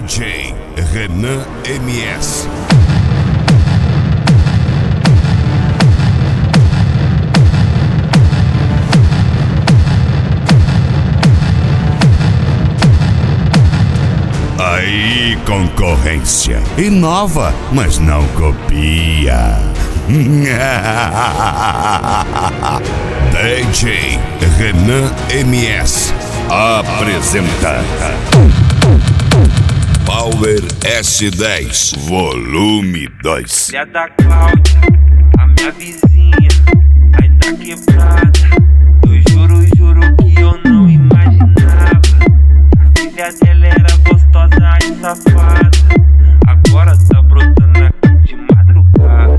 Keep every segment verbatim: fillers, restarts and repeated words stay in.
D J Renan M S. Aí, concorrência. Inova, mas não copia. D J Renan M S apresenta Power S dez Volume dois. Filha da Cláudia, a minha vizinha, aí tá quebrada. Eu juro, juro que eu não imaginava. A filha dela era gostosa e safada. Agora tá brotando aqui de madrugada.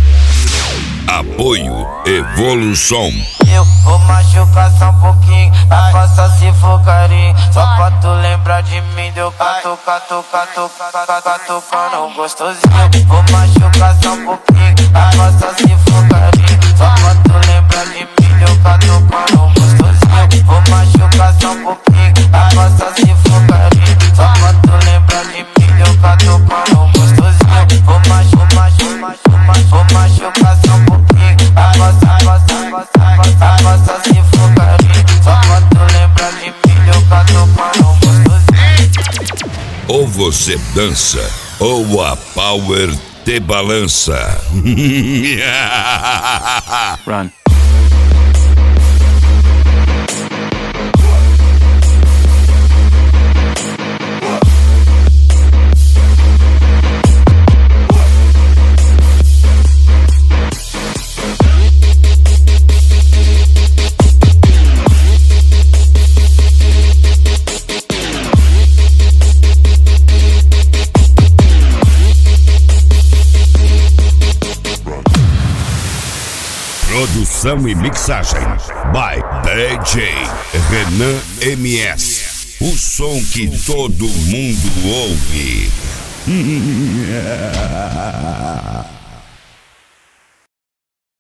Apoio Evolução. Eu vou machucar só um pouquinho, a faça se for carinho. Só pra tu lembrar de mim, deu cato, cato, cato, cato, catucando gostosinho. Vou machucar só um pouquinho, a faça se for carinho. Só pra tu lembrar de mim, deu catucando gostosinho. Vou machucar só um pouquinho, a faça se for carinho. Só pra tu lembrar de mim, deu catucando gostosinho. Vou machucar, machucar, vou machucar só um pouquinho, a faça, a faça, a faça. A faça se for carinho, só pra tu lembrar de mim, eu canto para um gostosinho. Ou você dança, ou a Power te balança. Run. Produção e mixagem by D J Renan M S. O som que todo mundo ouve.